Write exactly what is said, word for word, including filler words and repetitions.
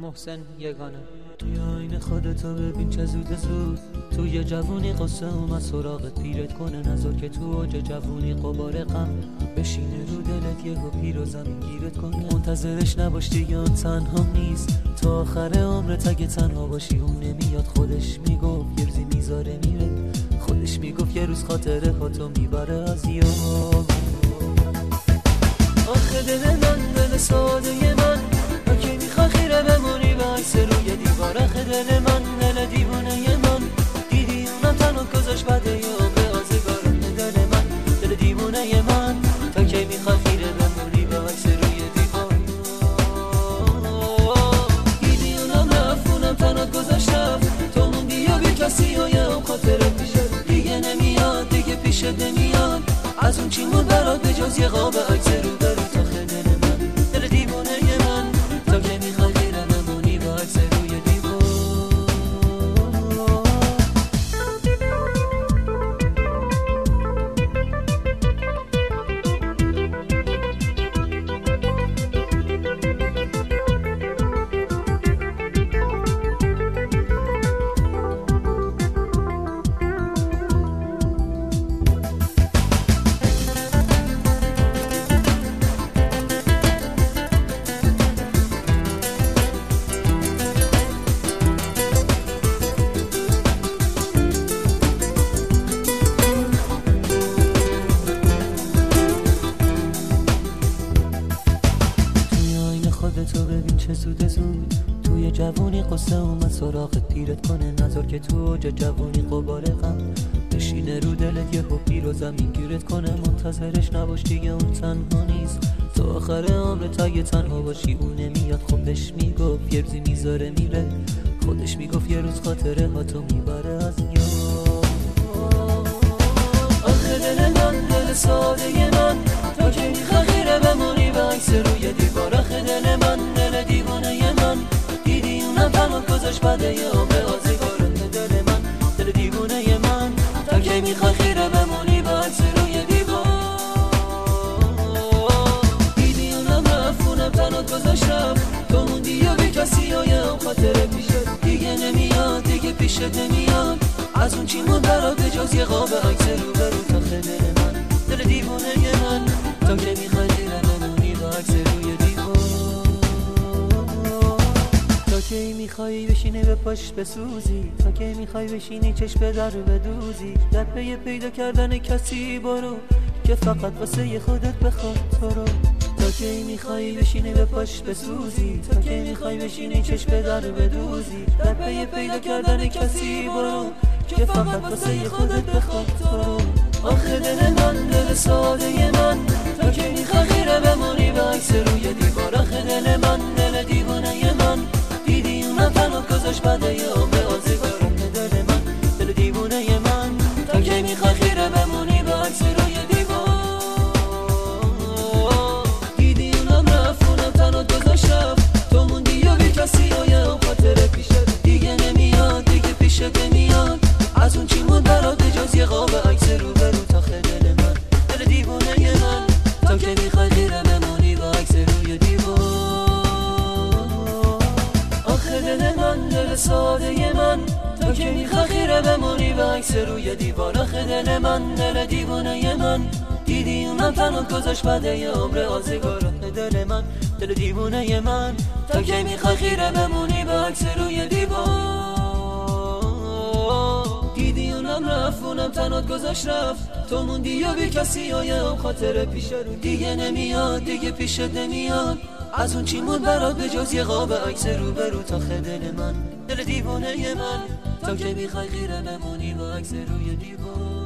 محسن یگانه. توی آینه خودتو ببین چه زود زود، توی جوونی قصه اومد سراغت پیرت کنه، نذار که تو اوج جوونی قبار غم بشینه رو دلت، یهو پیر و زمین گیرت کنه. منتظرش نباش دیگه اون تنها نیست، تا آخر عمرت اگه تنها باشی اون نمیاد. خودش میگفت یه روزی میذاره میره، خودش میگفت یه روز خاطره هاتو میبره از یاد. آخه دل من دل ساده من، تو که میخوای خیره بمونی به عکس روی دیوار. آخه دل من دل دیوونه من، دیدی اونم تنها گذاشت بعد یه عمر آزگار. دل من دل دیوونه من، تو که میخوای خیره بمونی به عکس روی دیوار. دیدی اونم رفت اونم تنها گذاشت رفت، تو موندی و بی کسی و یه هم خاطره پیشت دیگه نمیاد، دیگه پیشت نمیاد. از اون چی مون برات به جز یه قاب عکس رو برو. تا دل من دل دیوانه من، تا که میخوای خیره بمونی با عکس روی دیوار. تو ببین چه زود زود، توی جوونی قصه اومد سراغت پیرت کنه، نذار که تو اوج جوونی قبار غم بشینه رو دلت، یهو پیر و زمین گیرت کنه. منتظرش نباش دیگه اون تنها نیست، تا آخر عمرت اگه تنها باشی اون نمیاد. خودش میگفت یه روزی میذاره میره، خودش میگفت یه روز خاطره هاتو میبره از یاد. آخه دل من دل ساده من، تو که میخوای خیره بمونی به عکس روی دیوار. آخه دل من دل دیوانه من، دیدی اونم تنها گذاشت بعد یه عمر آزگار. دل من دل دیوانه من، تو که میخوای خیره بمونی به عکس روی دیوار. دیدی اونم رفت اونم تنها گذاشت رفت، تو موندی و بی کسی و یه هم خاطره پیشت دیگه نمیاد، دیگه پیشت نمیاد. از اون چی مون برات به جز یه قاب عکس رو برو. تا دل من دل دیوانه من، تو که میخوای خیره بمونی با عکس روی دیوار. تو که میخوای بشینی به پاش بسوزی، تو که میخوای بشینی چشم به در بدوزی، در پی پیدا کردن کسی برو که فقط واسه خودت بخواد تو رو. تو که میخوای بشینی به پاش بسوزی، تو که میخوای بشینی چشم به در بدوزی، در پی پیدا کردن کسی برو که فقط واسه خودت بخواد تو رو. آخه دل من دل ساده من، تو که میخوای خیره بمونی به عکس روی دیوار. آخه دل من دل دیوانه من، دیدی اونم تنها گذاشت بعد یه عمر آزگار. دل من دل دیوانه من، تو که میخوای خیره بمونی به عکس روی دیوار. دیدی اونم رفت اونم تنها گذاشت رفت، تو موندی و بی کسی و یه هم خاطره پیشت دیگه نمیاد، دیگه پیشت نمیاد. از اون چی مون برات به جز یه قاب عکس رو برو. تا دل من دل دیوانه من، تو که میخوای خیره بمونی با عکس روی دیوار. آخه دل من دل ساده من، تو که میخوای خیره بمونی با عکس روی دیوار. آخه دل من دل دیوانه من، دیدی اونم تنها گذاشت بعد یه عمر آزگار. دل من دل دیوانه من، تو که میخوای خیره بمونی با عکس روی دیوار. دیدی اونم رفت اونم تنها گذاشت رفت، تو موندی و بی کسی و یه هم خاطره پیشت دیگه نمیاد، دیگه پیشت نمیاد. از اون چی مون برات به جز یه قاب عکس رو برو. تا دل من دل دیوانه من، تو که میخوای خیره بمونی با عکس روی دیوار.